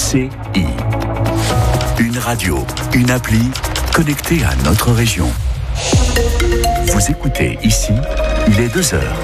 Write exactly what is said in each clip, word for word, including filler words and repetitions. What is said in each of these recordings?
C I. Une radio, une appli connectée à notre région. Vous écoutez ici, il est deux heures.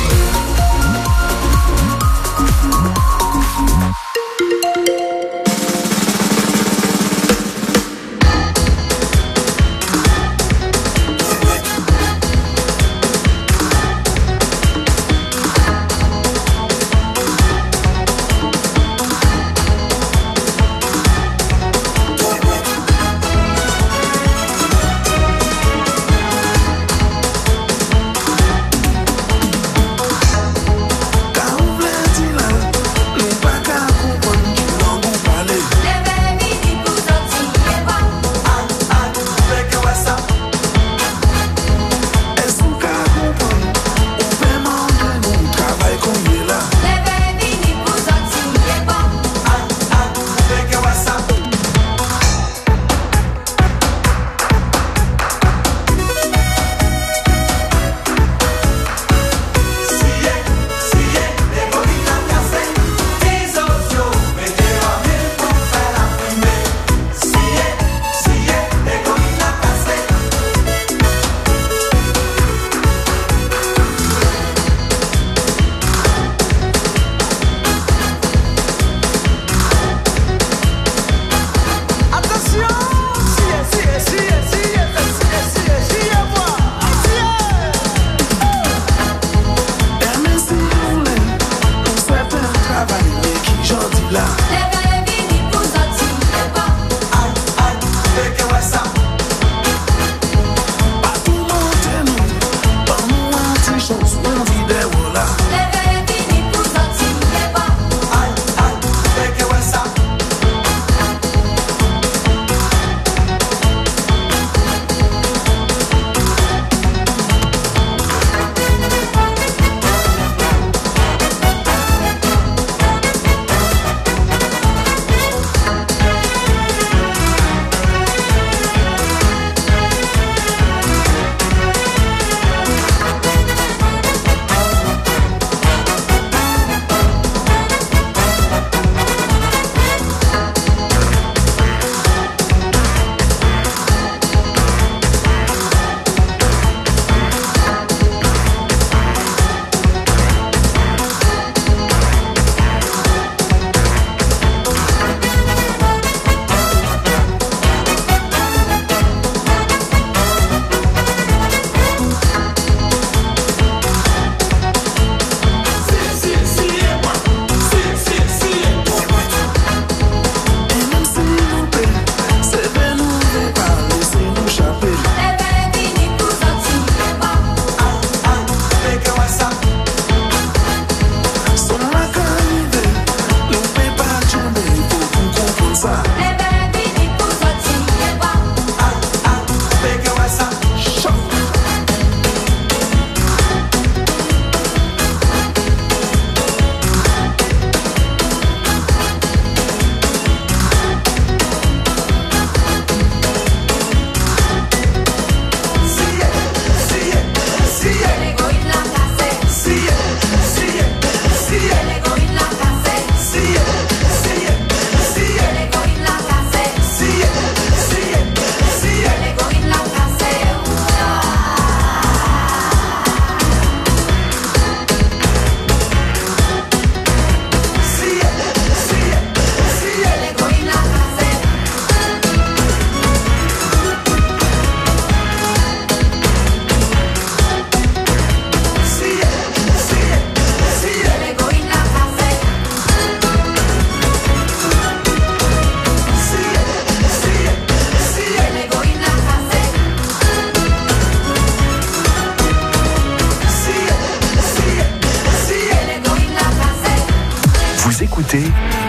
écoutez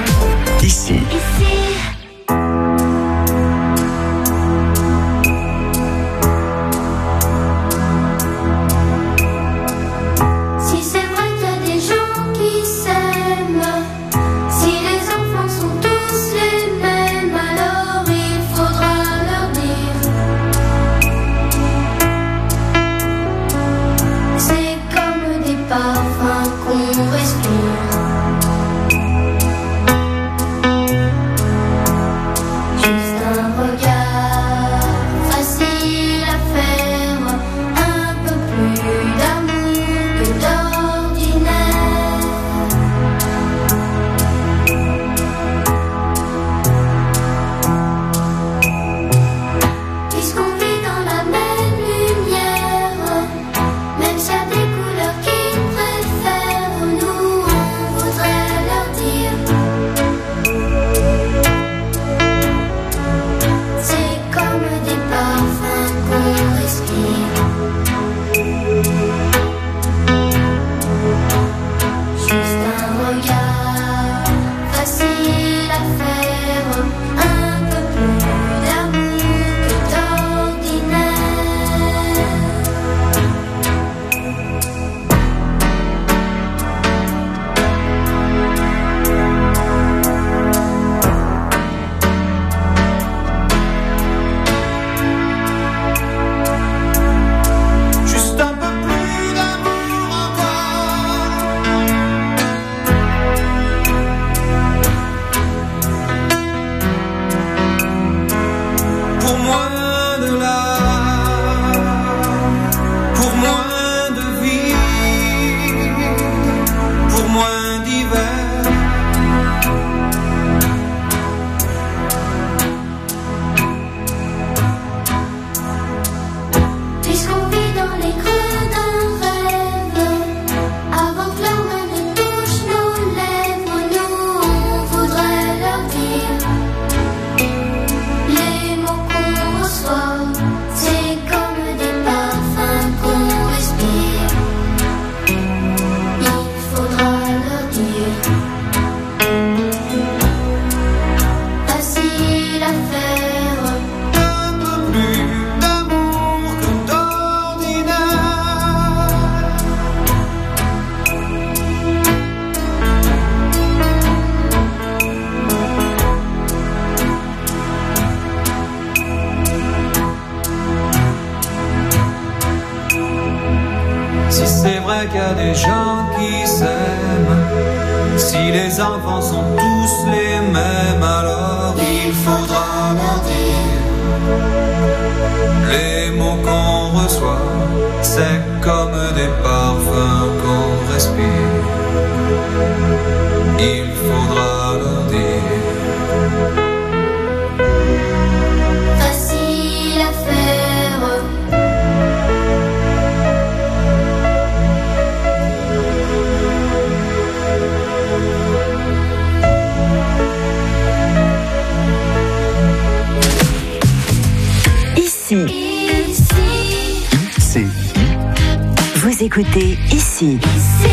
ici. Ici. Parfum qu'on respire. qu'il y a des gens qui s'aiment. Si les enfants sont tous les mêmes, alors il faudra leur dire les mots qu'on reçoit, c'est comme des parfums qu'on respire. Il faudra leur dire. Facile à faire. Ici. Ici. C'est Vous écoutez Ici. Ici.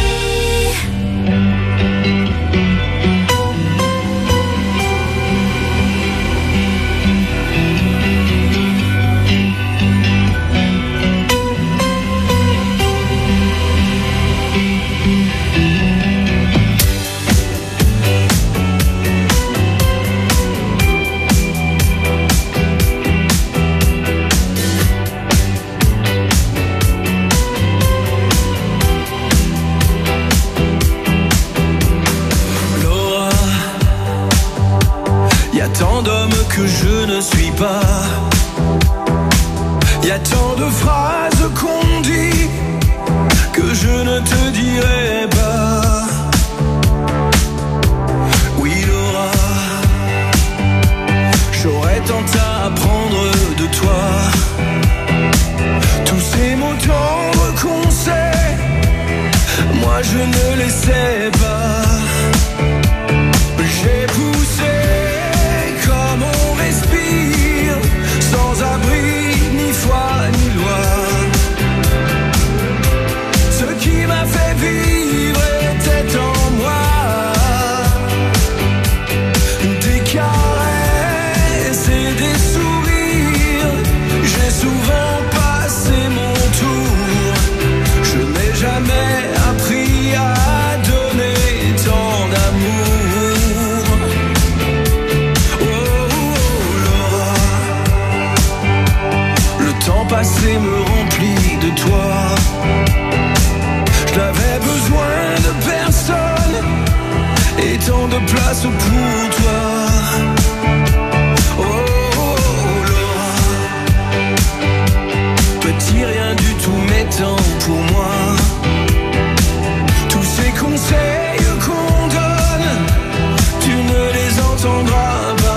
Tant d'hommes que je ne suis pas. Y a tant de phrases qu'on dit que je ne te dirai pas. Oui Laura, j'aurais tant à apprendre de toi. Tous ces mots tendres qu'on sait, moi je ne les sais pas. J'ai poussé comme on respire, sans abri, ni foi, ni loi. Ce qui m'a fait vivre était en moi. Des caresses et des sourires, j'ai souvent passé mon tour. Je n'ai jamais appris à donner tant d'amour. Passé me remplit de toi. Je n'avais besoin de personne et tant de place pour toi. Oh, oh, oh Laura, petit rien du tout mais tant pour moi. Tous ces conseils qu'on donne, tu ne les entendras pas.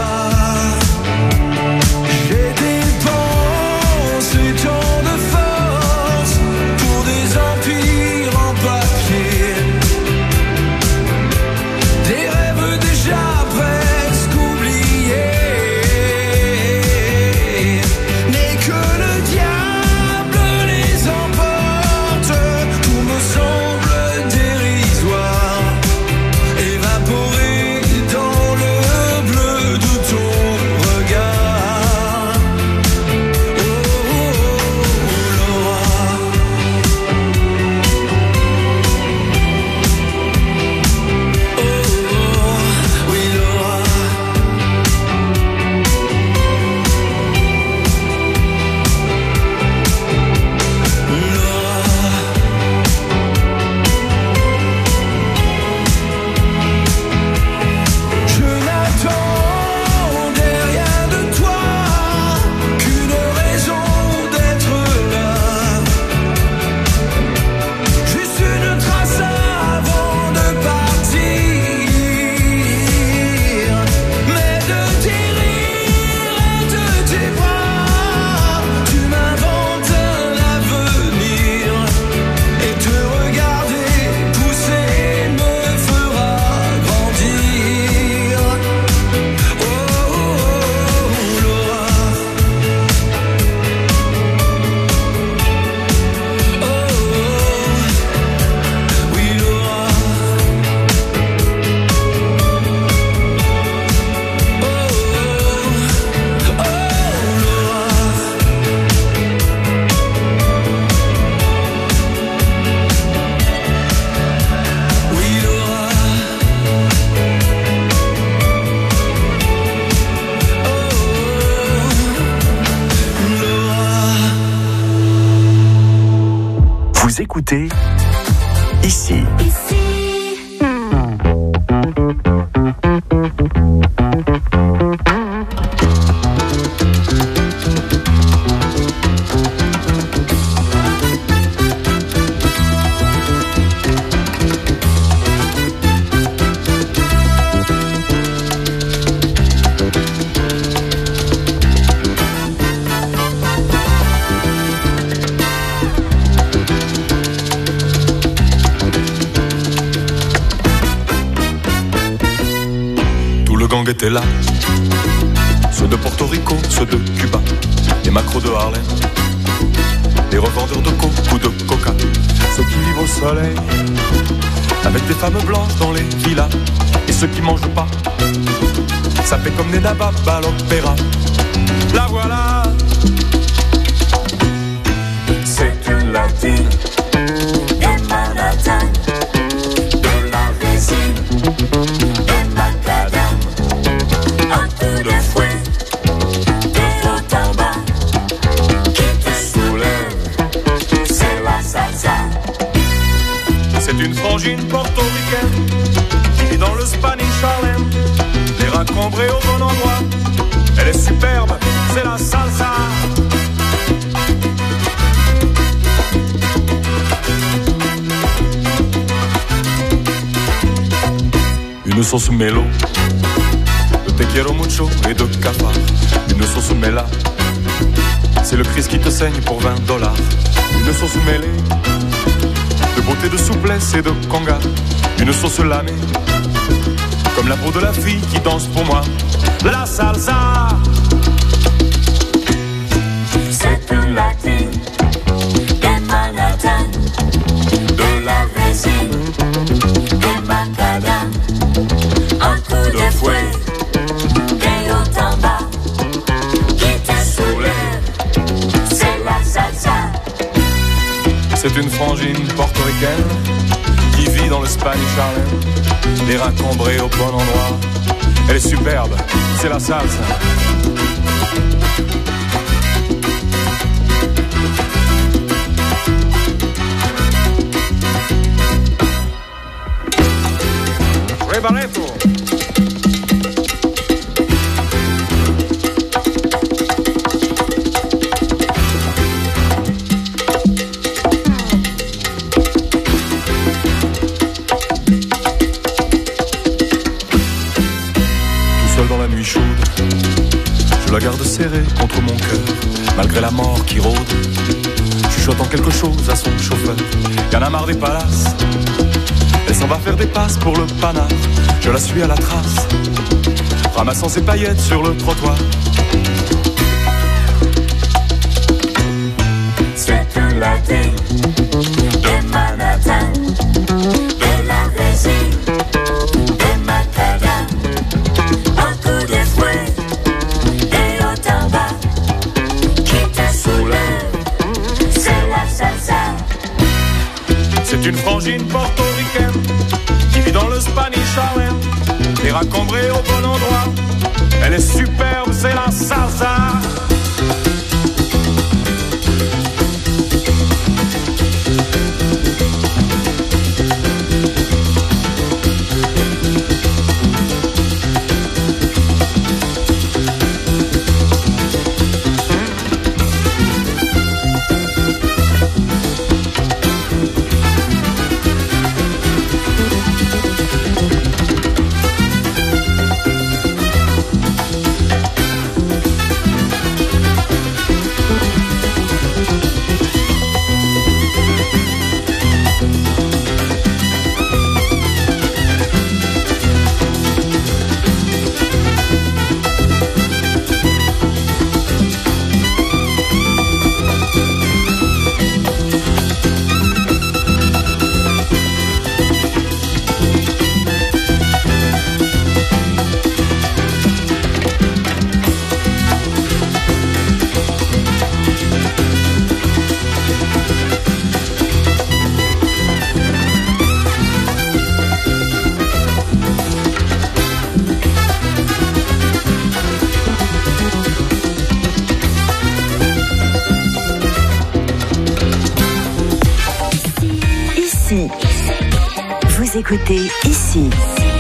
Vous écoutez ici. Ici. Étaient là, ceux de Porto Rico, ceux de Cuba, les macros de Harlem, les revendeurs de coke ou de coca, ceux qui vivent au soleil, avec des femmes blanches dans les villas, et ceux qui mangent pas, ça fait comme des nababs à l'opéra. La voilà, c'est une latine, et Manhattan, de la résine, et macadam. Un coup de fouet, des hauts en bas, qui te soulève, c'est la salsa. C'est une frangine portoricaine, qui vit dans le Spanish Harlem, les reins cambrés au bon endroit. Elle est superbe, c'est la salsa. Une sauce mélo, te quiero mucho et de cafard. Une sauce mêlée, c'est le Christ qui te saigne pour vingt dollars. Une sauce mêlée, de beauté, de souplesse et de conga. Une sauce lamée, comme la peau de la fille qui danse pour moi. La salsa, c'est une latine, et Manhattan, de la résine, de macadam. Un coup de fouet, c'est une frangine portoricaine qui vit dans le Spanish Harlem, les reins cambrés au bon endroit. Elle est superbe, c'est la salsa. Ray Barreto. Je la garde serrée contre mon cœur, malgré la mort qui rôde, chuchotant quelque chose à son chauffeur. Y'en a marre des palaces, elle s'en va faire des passes pour le panard. Je la suis à la trace, ramassant ses paillettes sur le trottoir. C'est une latine de Manhattan, de la résine, de macadam. Un coup de fouet, et au en bas, qui te soulève, c'est la salsa. C'est une frangine portoricaine, qui vit dans le Spanish Harlem, les reins cambrés au bon endroit. Elle est superbe, c'est la salsa. Vous écoutez ici.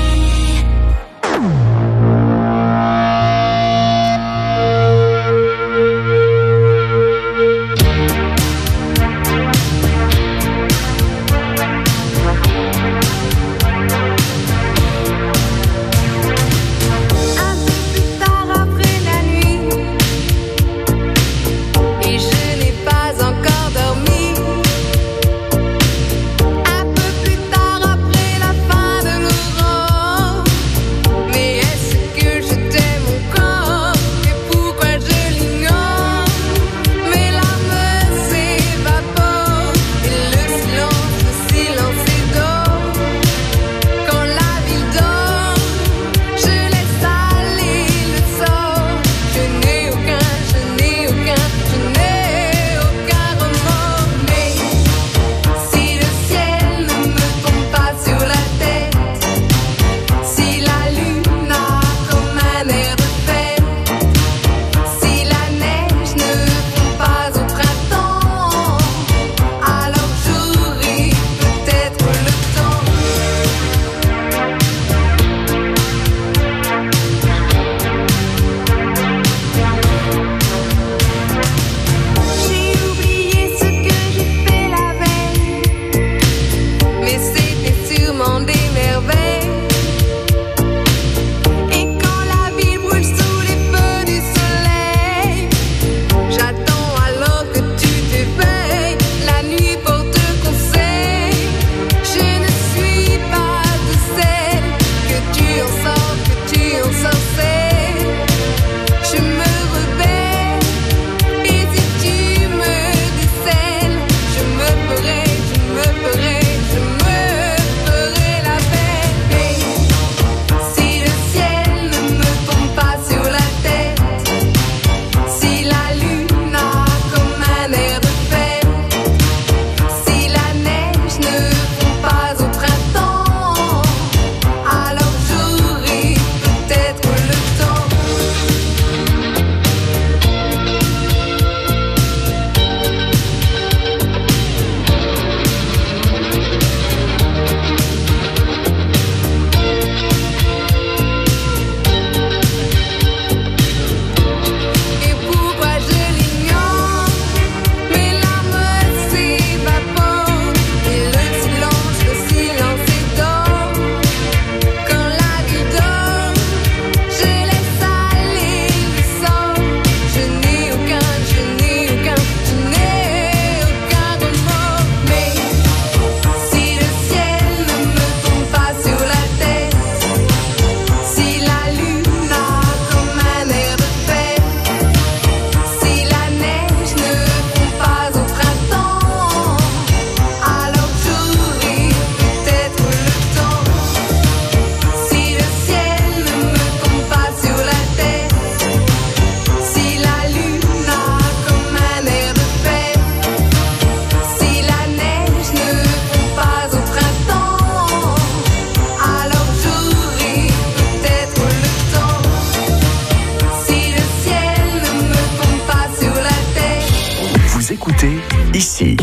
Ici.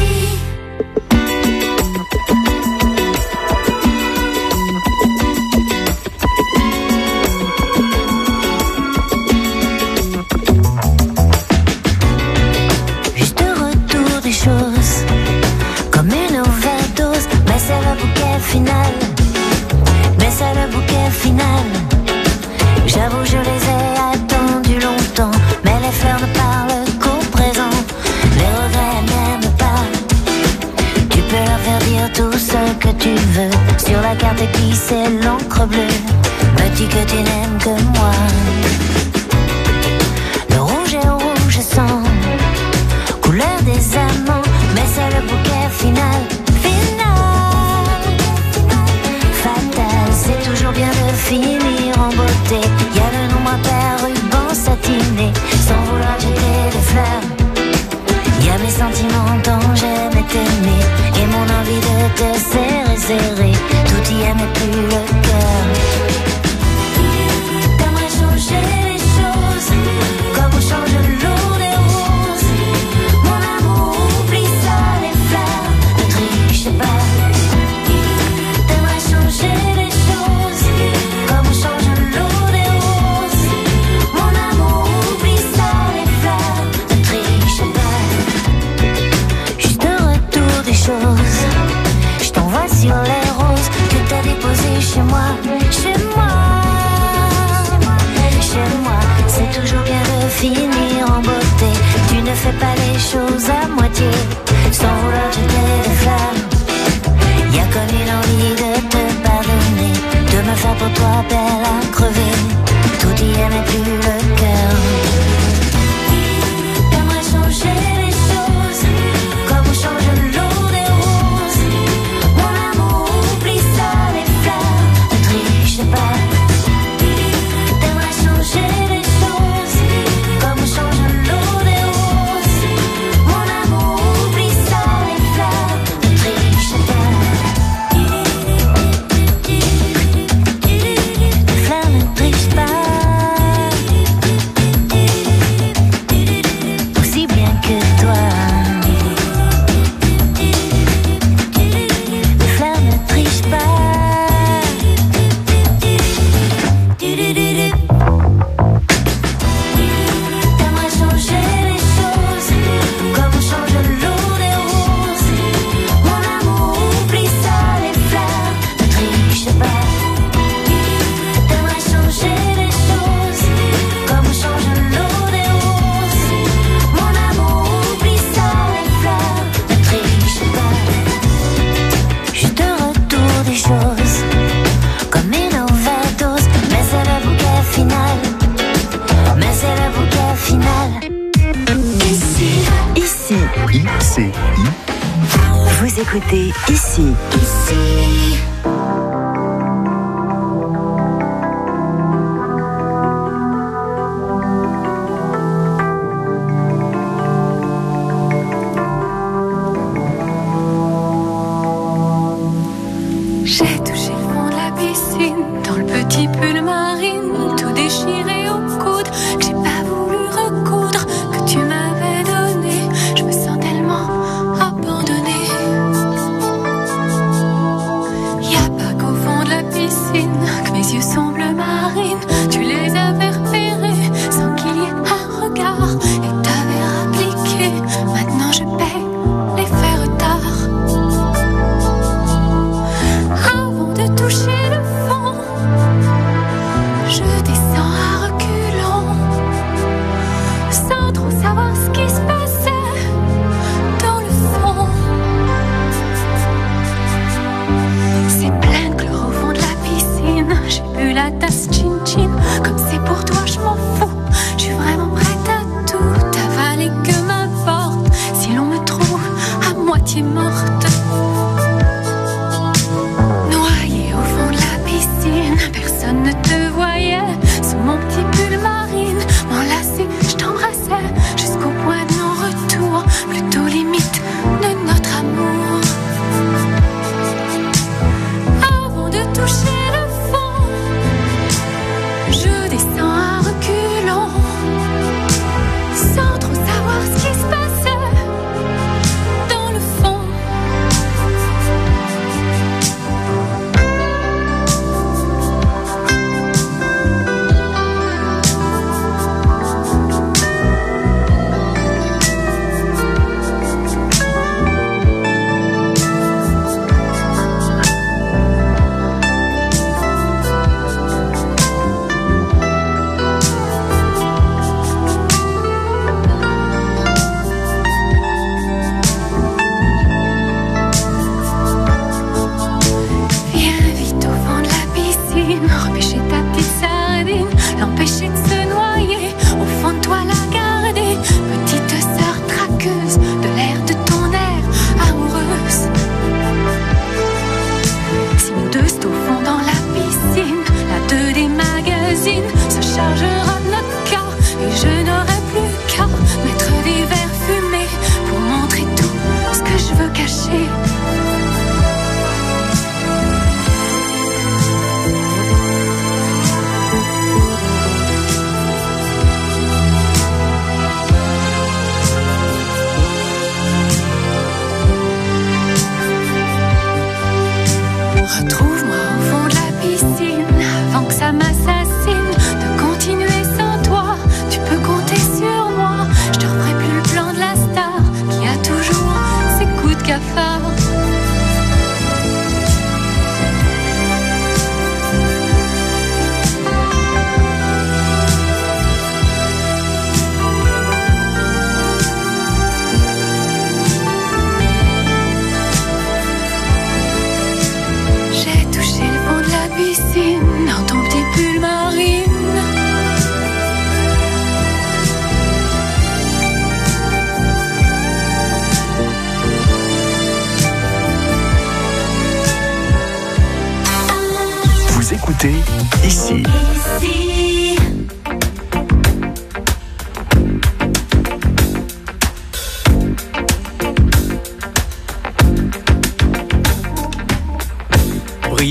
Juste retour des choses, comme une overdose. Mais c'est le bouquet final, mais c'est le bouquet final. J'avoue, je les ai attendus longtemps, mais les fleurs ne parlent qu'au présent. Les regrets n'aiment pas. Tu peux leur faire dire tout ce que tu veux. Sur la carte qui c'est l'encre bleue. Veux-tu que tu n'aimes que moi? Le rouge est rouge sang, couleur des amants, mais c'est le bouquet final. Final, fatal, c'est toujours bien de finir en beauté. Y a le nombre impair, ruban satiné, sans vouloir jeter des fleurs. Y a mes sentiments dont j'aimais t'aimer, et mon envie de te serrer, serrer. Tout y est mais plus le cœur. T'aimerais changer les choses, comme on change l'eau des roses. Mon amour, oublie ça, les fleurs, ne triche pas. T'aimerais finir en beauté. Tu ne fais pas les choses à moitié, sans vouloir jeter des flammes. Y'a comme une envie de te pardonner, de me faire pour toi belle à crever. Tout y est mais plus le cœur. T'aimerais changer les choses, comme on change l'eau des roses. Mon amour, oublie ça, les fleurs, ne triche pas. T'aimerais changer les choses, comme on change l'eau des roses. Mon amour, oublie ça, les fleurs, ne triche pas. Les fleurs ne trichent pas. Aussi bien que toi. Les fleurs ne trichent pas. T'aimerais changer les choses, comme on change l'eau des roses. Mon amour, oublie ça, les fleurs, ne triche pas. T'aimerais changer les choses, comme on change l'eau des roses. Mon amour, oublie ça, les fleurs, ne triche pas. Juste un retour des choses, comme une overdose, mais c'est le bouquet final. Mais c'est le bouquet final. Ici, ici, I C I. vous écoutez ici. Ici. J'ai touché le fond de la piscine, dans le petit pull marine, tout déchiré au coude, que j'ai pas voulu recoudre, que tu m'avais donné. Je me sens tellement abandonnée.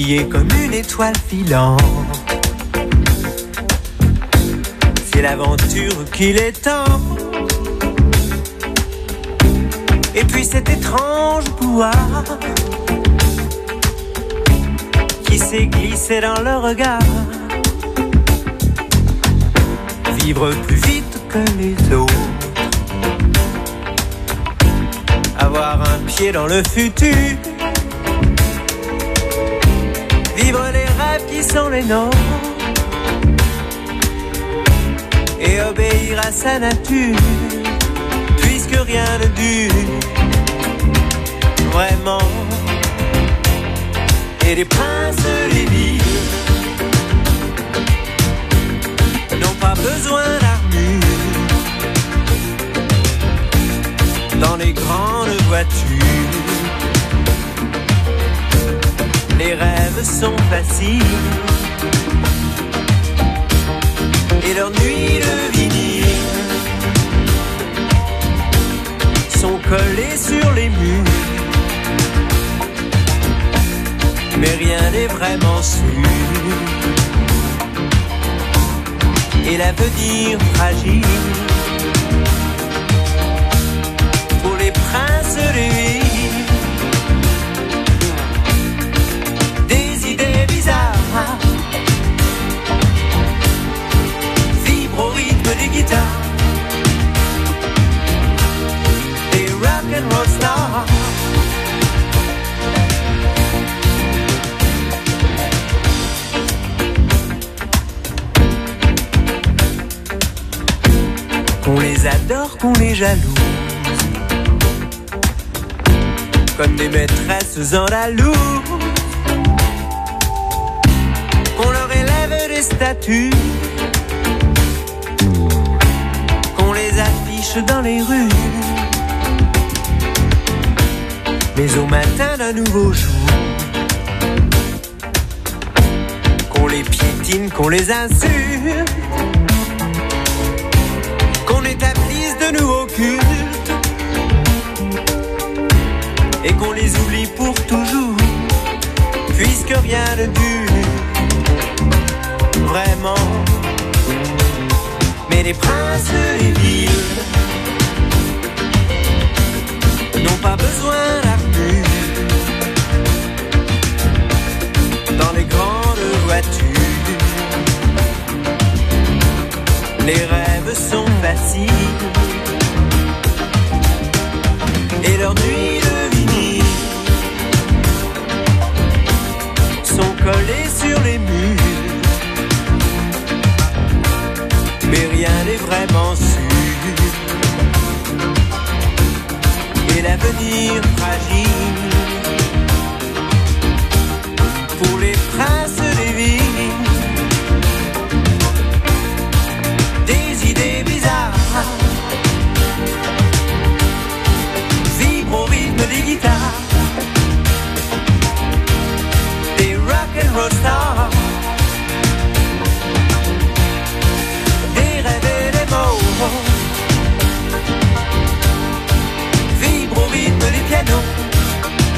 briller comme une étoile filante. C'est l'aventure qu'il est temps. Et puis cet étrange pouvoir qui s'est glissé dans le regard. Vivre plus vite que les autres, avoir un pied dans le futur, vivre les rêves qui sont les nôtres et obéir à sa nature, puisque rien ne dure vraiment. Et les princes des villes n'ont pas besoin d'armure dans les grandes voitures. Les rêves sont faciles et leurs nuits de vinyle sont collées sur les murs. Mais rien n'est vraiment sûr et l'avenir fragile pour les princes des villes. Des idées bizarres vibrent au rythme des guitares, des rock'n'roll stars. Qu'on les adore, qu'on les jalouse, comme des maîtresses andalouse, qu'on leur élève des statues, qu'on les affiche dans les rues. Mais au matin d'un nouveau jour, qu'on les piétine, qu'on les insulte, qu'on établisse de nouveaux cultes et qu'on les oublie pour toujours, puisque rien ne dure vraiment. Mais les princes des villes n'ont pas besoin d'armure dans les grandes voitures. Les rêves sont faciles et leurs nuits de vinyle sont collées sur les murs. Mais rien n'est vraiment sûr et l'avenir fragile pour les princes des villes. Des idées bizarres vibrent au rythme des guitares, des rock'n'roll stars, des rêves et des mots vibrent au rythme des pianos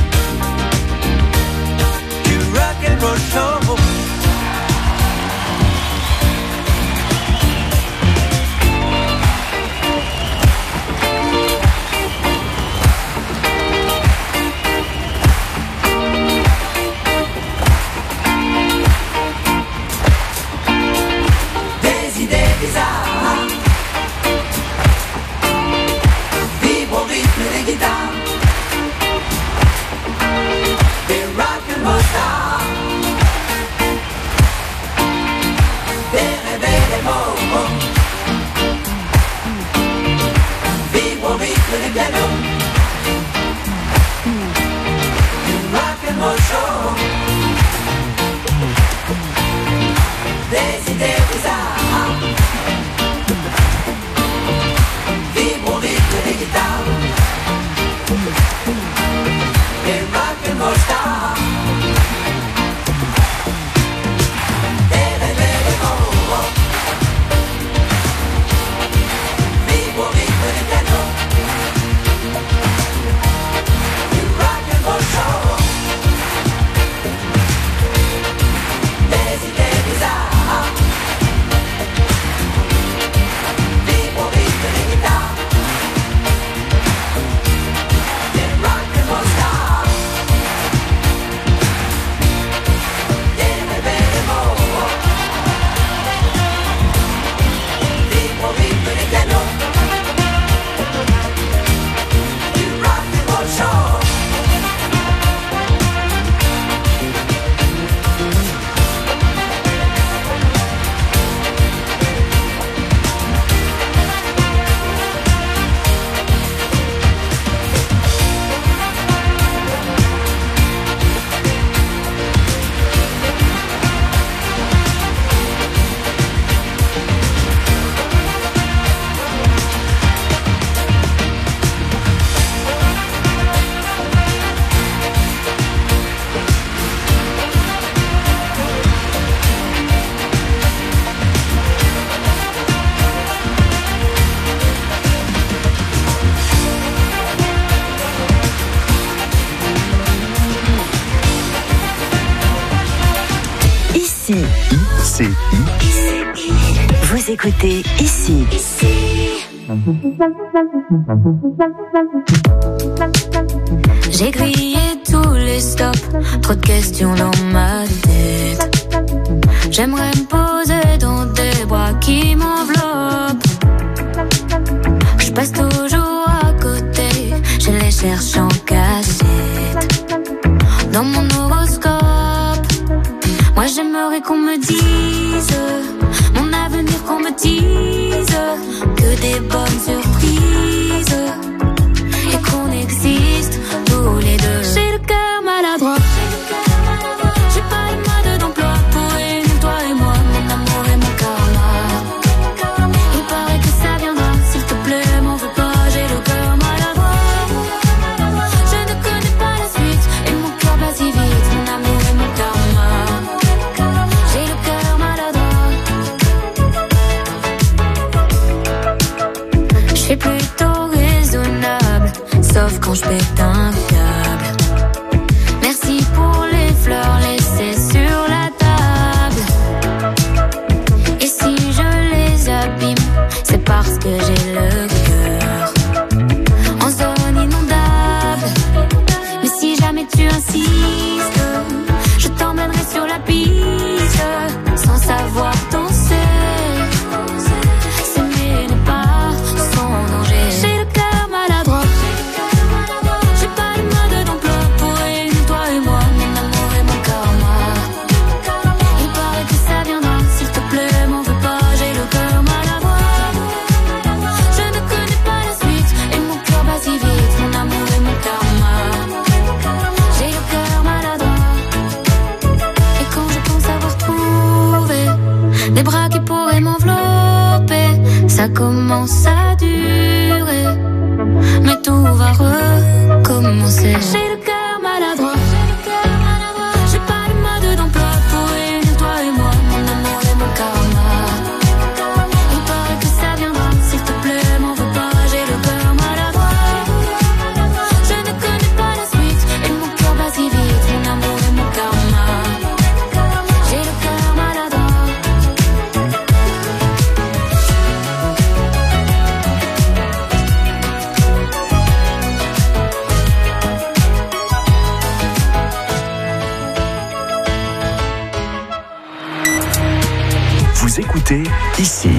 Vous écoutez ici. J'ai grillé tous les stops, trop de questions dans ma tête. J'aimerais me poser dans des bras qui m'enveloppent. Je passe toujours à côté, je les cherche en cachette. Dans mon horoscope, moi j'aimerais qu'on me dise mon avenir, qu'on me dise que des bonnes surprises et qu'on existe tous les deux. J'ai le cœur maladroit, j'ai pas le mode d'emploi pour réunir toi et moi, mon amour et mon karma. Il paraît que ça viendra, s'il te plaît, m'en veux pas, j'ai le cœur maladroit. Je ne connais pas la suite et mon cœur bat si vite, mon amour et mon karma. J'ai le cœur maladroit. Je suis plutôt raisonnable, sauf quand je pète un câble. Merci pour les fleurs laissées sur la table. Et si je les abîme, c'est parce que j'ai le cœur en zone inondable. Mais si jamais tu insistes, je t'emmènerai sur la piste sans savoir danser. S'aimer n'est pas sans danger. J'ai le cœur maladroit, j'ai pas le mode d'emploi pour réunir toi et moi, mon amour et mon karma. Il paraît que ça viendra, s'il te plaît, m'en veux pas, j'ai le cœur maladroit. Je ne connais pas la suite et mon cœur bat si vite, mon amour et mon karma. J'ai le cœur maladroit. Et quand je pense avoir trouvé des bras qui pourraient m'envelopper, ça commence à durer, mais tout va recommencer. J'ai le cœur maladroit, j'ai pas le mode d'emploi pour réunir toi et moi, mon amour et mon karma. Il paraît que ça viendra, s'il te plaît, m'en veux pas, j'ai le cœur maladroit. Je ne connais pas la suite et mon cœur bat si vite, mon amour et mon karma. J'ai le cœur maladroit. Vous écoutez ici.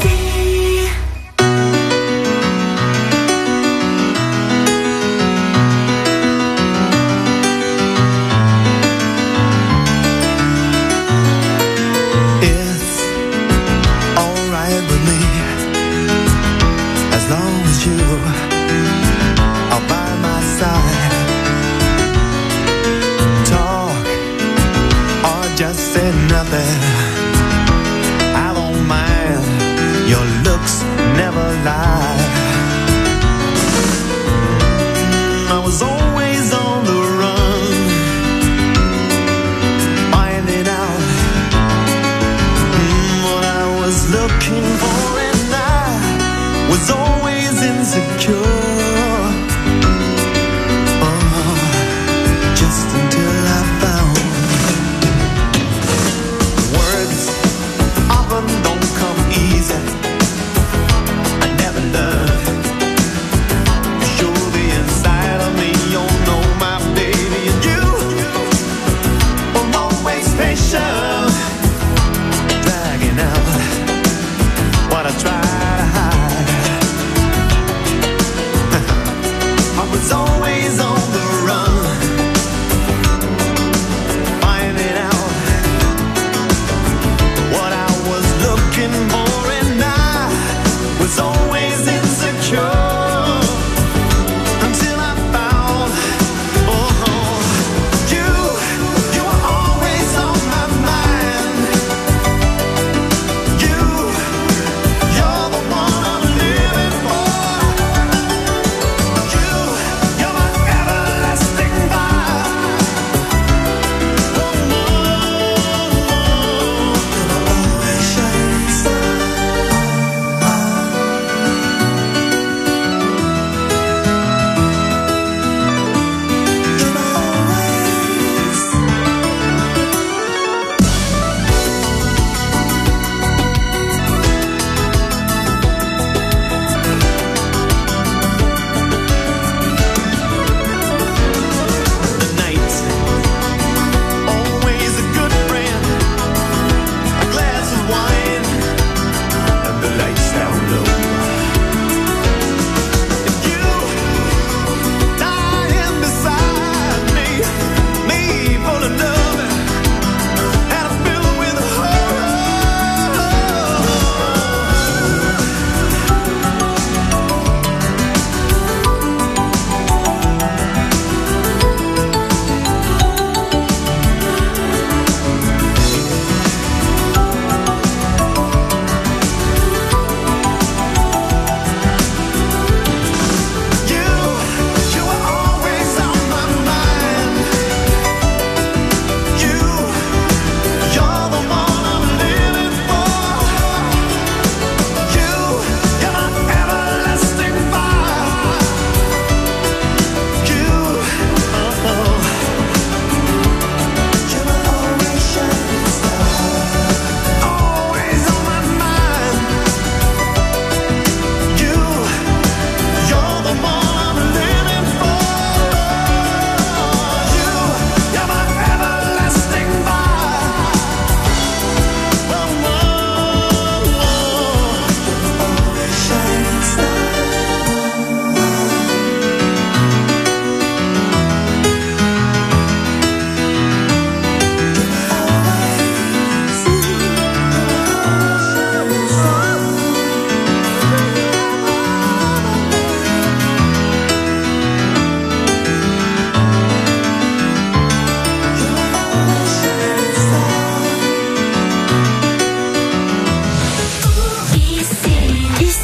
It's alright with me, as long as you are by my side. Talk or just say nothing, I don't mind, your looks never lie. I was always on the run, finding out mm, what I was looking for, and I was always insecure. Oh, just until I found words often don't come easy. I never learned to show the inside of me. You know my baby, and you were always patient, dragging out what I try to hide.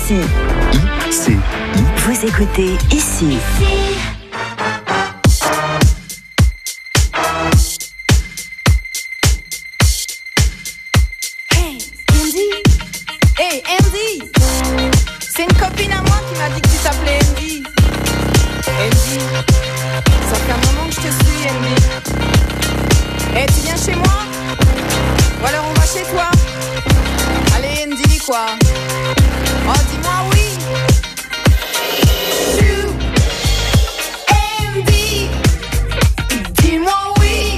Ici. I C I. Vous écoutez Ici. Hey, Andy. Hey, Andy. C'est une copine à moi qui m'a dit que tu t'appelais Andy. Andy. Ça fait un moment que je te suis, Andy. Hey, tu viens chez moi? Ou alors on va chez toi? Allez, Andy, quoi? Oh, dis-moi oui. Chou, Andy. Dis-moi oui.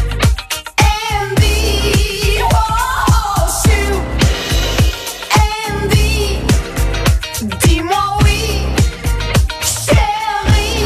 Andy. Oh, chou, Andy. Dis-moi oui, chérie.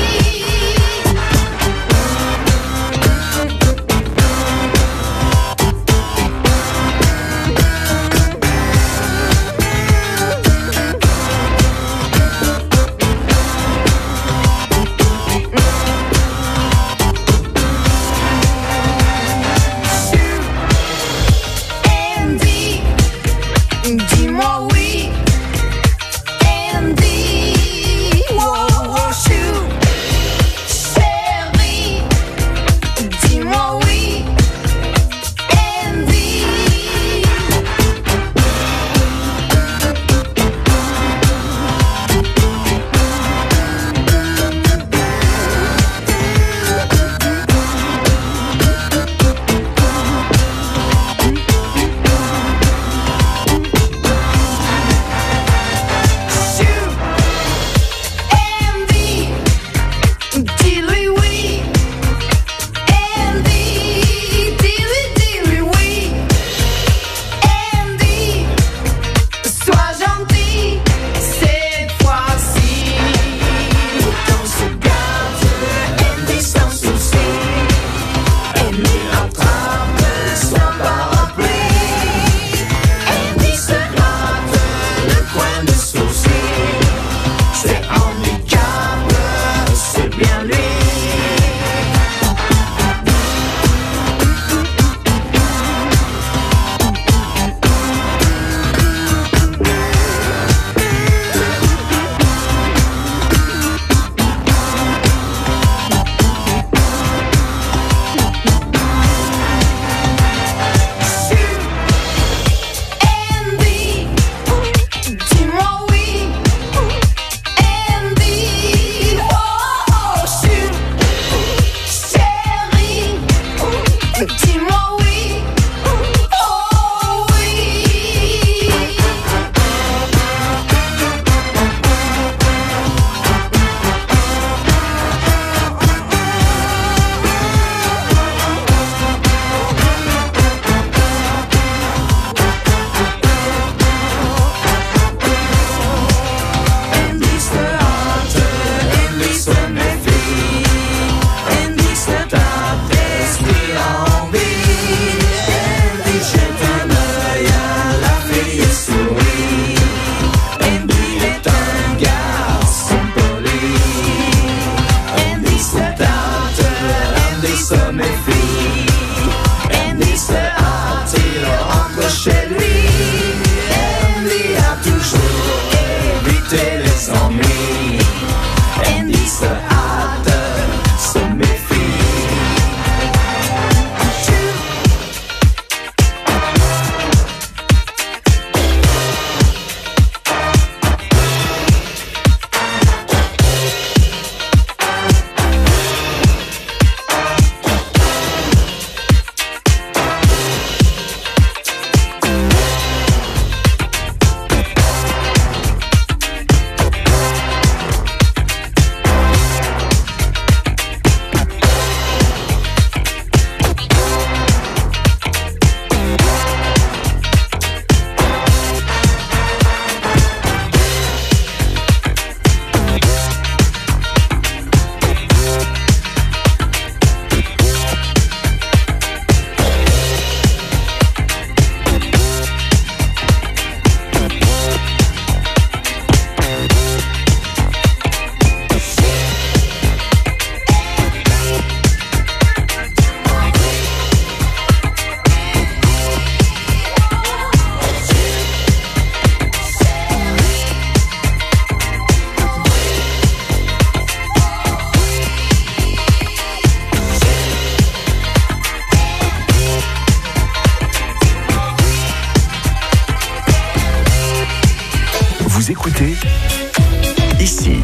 Vous écoutez ici.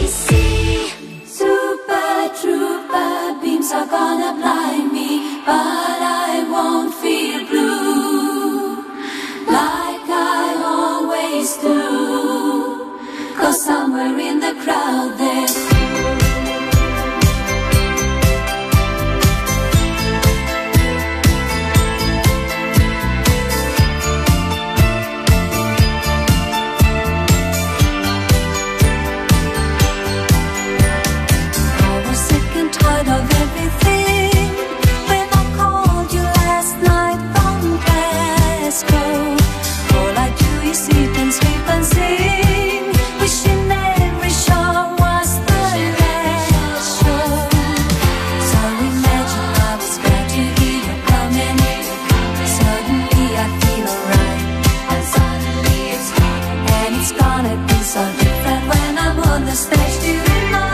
Super trooper beams are gonna blind me, but I won't feel blue like I always do. 'Cause somewhere in the crowd there's tired of everything. When I called you last night from Glasgow, all I do is eat and sleep and sing, wishing every show was the last show. So imagine I was glad to hear you coming. Suddenly I feel alright, and suddenly it's gone. And it's gonna be so different when I'm on the stage tonight.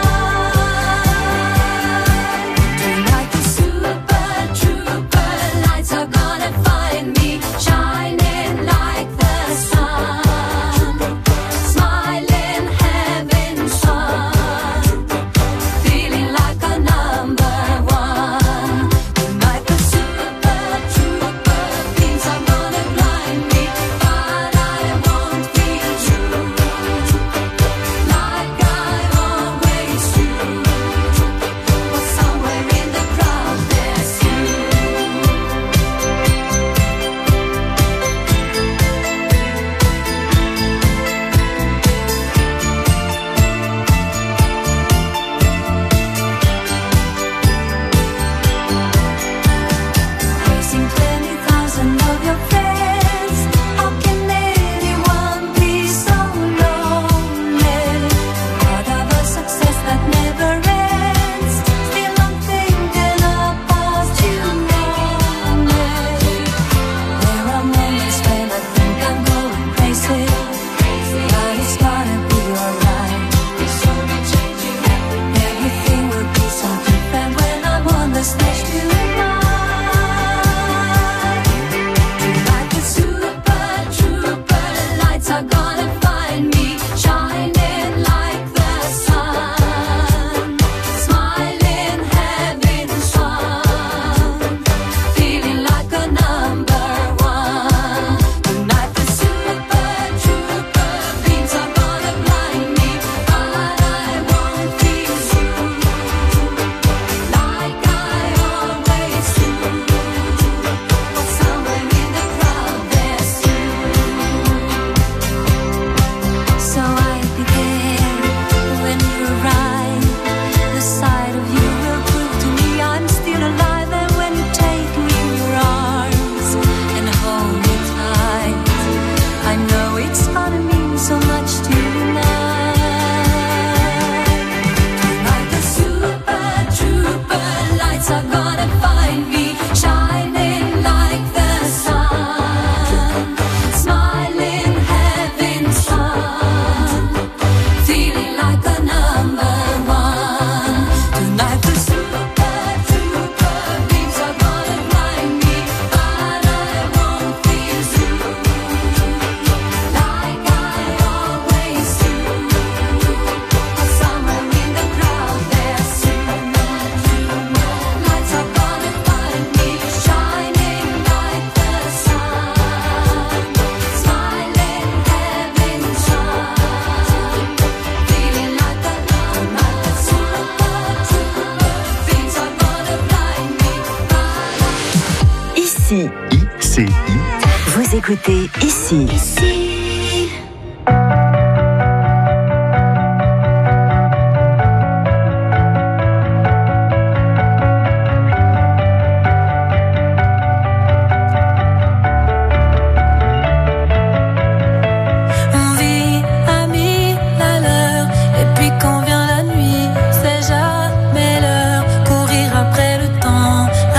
Vous écoutez ici. Ici.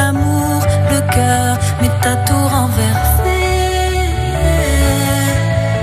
T'as tout renversé.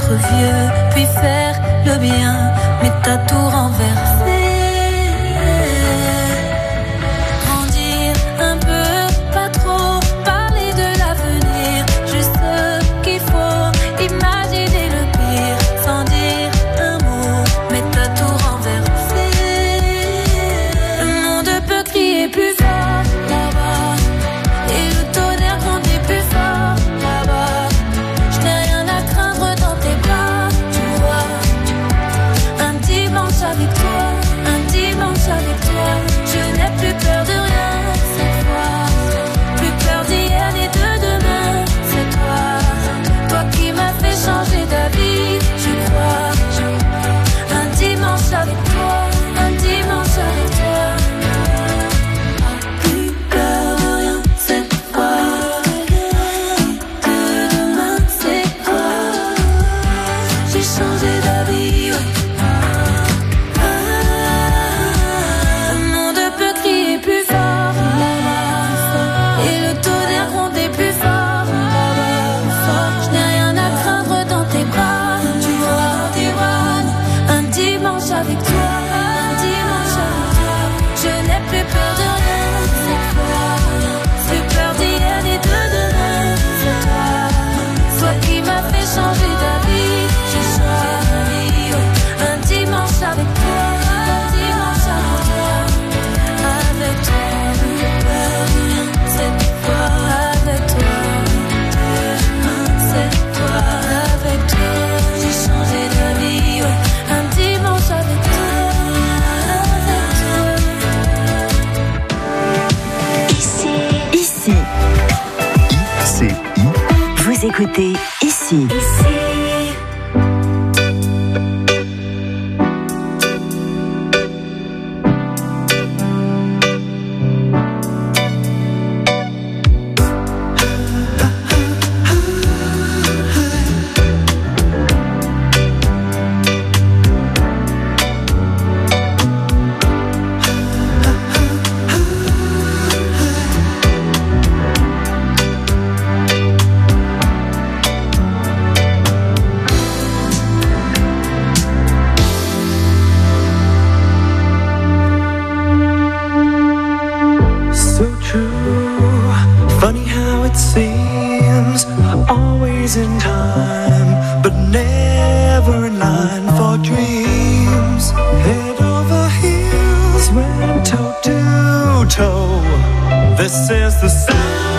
être vieux, puis faire le bien, mais t'as tout renversé. Grandir un peu, pas trop, parler de l'avenir, juste ce qu'il faut, imaginer le pire, sans dire un mot, mais t'as tout renversé. Le monde peut crier plus fort là-bas, et le tonnerre grandit plus fort là-bas. Je n'ai rien à craindre dans tes bras, tu vois. Un dimanche avec toi, un dimanche avec toi, je n'ai plus peur de rien cette fois. Plus peur d'hier ni de demain, c'est toi. Toi qui m'as fait changer d'avis, je crois. Un dimanche avec toi, un dimanche avec toi. Plus peur de rien cette fois. De demain, c'est toi. J'ai changé d'avis, ouais. Le monde peut crier plus fort là-bas, et le tonnerre gronder plus fort là-bas. Je n'ai rien à craindre dans tes bras, tu vois, tu vois. Un dimanche avec toi, un dimanche avec toi, je n'ai plus peur de rien cette fois. Plus peur d'hier ni de demain, c'est toi. Toi qui m'as fait changer d'avis, j'ai choisi, ouais. Un dimanche avec toi, un dimanche avec toi. Avec toi, plus peur de rien cette fois. Avec toi, cette fois. Avec toi, j'ai changé d'avis, ouais. Un dimanche avec toi, avec toi. Ici, ici, I C I, vous écoutez ici. So true, funny how it seems, always in time, but never in line for dreams. Head over heels, went toe to toe. This is the sound